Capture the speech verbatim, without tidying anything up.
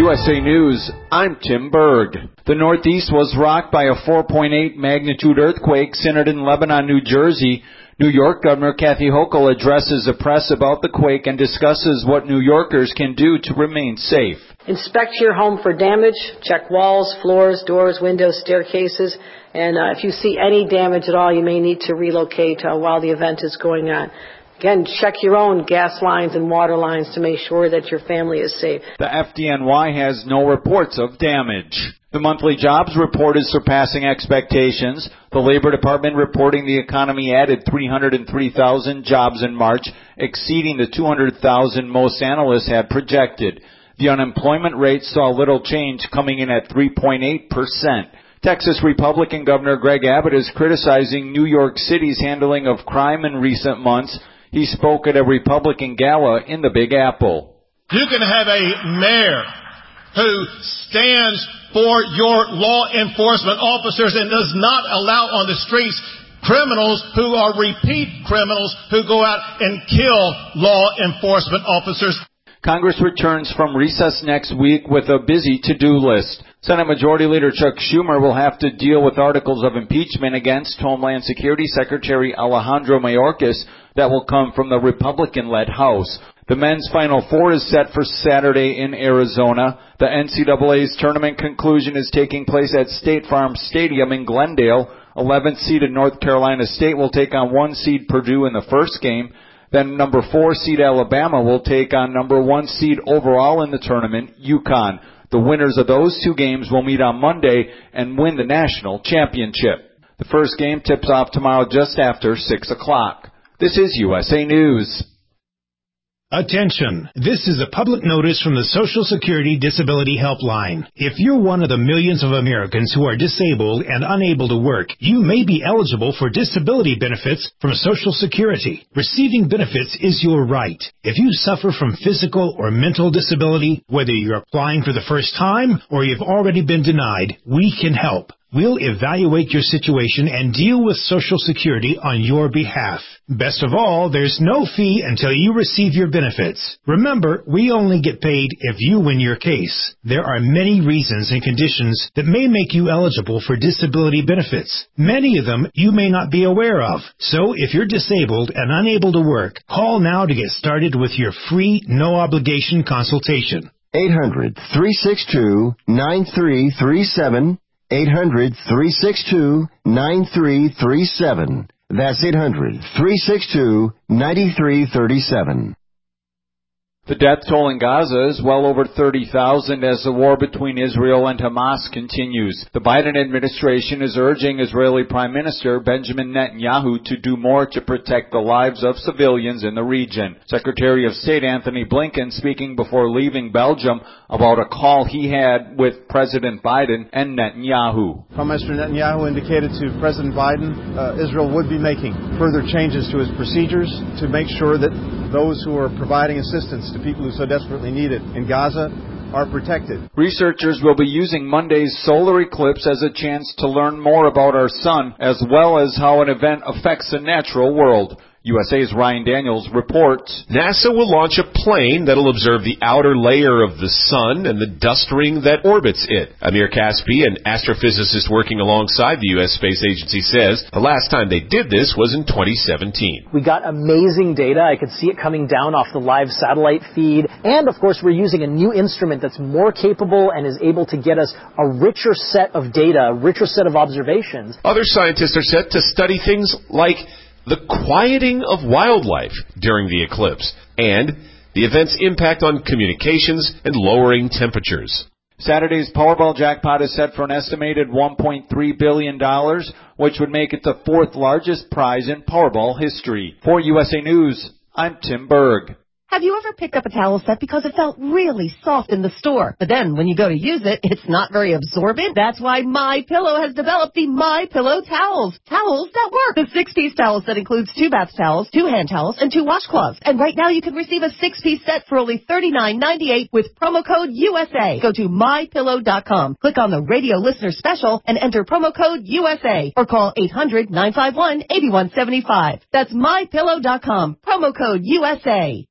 U S A News, I'm Tim Berg. The Northeast was rocked by a four point eight magnitude earthquake centered in Lebanon, New Jersey. New York Governor Kathy Hochul addresses the press about the quake and discusses what New Yorkers can do to remain safe. Inspect your home for damage. Check walls, floors, doors, windows, staircases. And uh, if you see any damage at all, you may need to relocate uh, while the event is going on. Again, check your own gas lines and water lines to make sure that your family is safe. The F D N Y has no reports of damage. The monthly jobs report is surpassing expectations. The Labor Department reporting the economy added three hundred three thousand jobs in March, exceeding the two hundred thousand most analysts had projected. The unemployment rate saw little change, coming in at three point eight percent. Texas Republican Governor Greg Abbott is criticizing New York City's handling of crime in recent months. He spoke at a Republican gala in the Big Apple. You can have a mayor who stands for your law enforcement officers and does not allow on the streets criminals who are repeat criminals who go out and kill law enforcement officers. Congress returns from recess next week with a busy to-do list. Senate Majority Leader Chuck Schumer will have to deal with articles of impeachment against Homeland Security Secretary Alejandro Mayorkas that will come from the Republican-led House. The men's Final Four is set for Saturday in Arizona. The N C double A's tournament conclusion is taking place at State Farm Stadium in Glendale. eleventh seeded North Carolina State will take on one seed Purdue in the first game. Then number four seed Alabama will take on number one seed overall in the tournament, UConn. The winners of those two games will meet on Monday and win the national championship. The first game tips off tomorrow just after six o'clock. This is U S A News. Attention! This is a public notice from the Social Security Disability Helpline. If you're one of the millions of Americans who are disabled and unable to work, you may be eligible for disability benefits from Social Security. Receiving benefits is your right. If you suffer from physical or mental disability, whether you're applying for the first time or you've already been denied, we can help. We'll evaluate your situation and deal with Social Security on your behalf. Best of all, there's no fee until you receive your benefits. Remember, we only get paid if you win your case. There are many reasons and conditions that may make you eligible for disability benefits. Many of them you may not be aware of. So if you're disabled and unable to work, call now to get started with your free, no-obligation consultation. eight hundred, three six two, nine three three seven. eight hundred, three six two, nine three three seven. That's eight hundred, three six two, nine three three seven. The death toll in Gaza is well over thirty thousand as the war between Israel and Hamas continues. The Biden administration is urging Israeli Prime Minister Benjamin Netanyahu to do more to protect the lives of civilians in the region. Secretary of State Anthony Blinken speaking before leaving Belgium about a call he had with President Biden and Netanyahu. Prime Minister Netanyahu indicated to President Biden uh, Israel would be making further changes to its procedures to make sure that those who are providing assistance to people who so desperately need it in Gaza are protected. Researchers will be using Monday's solar eclipse as a chance to learn more about our sun, as well as how an event affects the natural world. U S A's Ryan Daniels reports. NASA will launch a plane that'll observe the outer layer of the sun and the dust ring that orbits it. Amir Kaspi, an astrophysicist working alongside the U S Space Agency, says the last time they did this was in twenty seventeen. We got amazing data. I could see it coming down off the live satellite feed. And, of course, we're using a new instrument that's more capable and is able to get us a richer set of data, a richer set of observations. Other scientists are set to study things like the quieting of wildlife during the eclipse, and the event's impact on communications and lowering temperatures. Saturday's Powerball jackpot is set for an estimated one point three billion dollars, which would make it the fourth largest prize in Powerball history. For U S A News, I'm Tim Berg. Have you ever picked up a towel set because it felt really soft in the store, but then when you go to use it, it's not very absorbent? That's why MyPillow has developed the MyPillow towels. Towels that work. The six-piece towel set includes two bath towels, two hand towels, and two washcloths. And right now you can receive a six-piece set for only thirty-nine ninety-eight with promo code U S A. Go to my pillow dot com, click on the radio listener special, and enter promo code U S A, or call eight hundred, nine five one, eight one seven five. That's my pillow dot com, promo code U S A.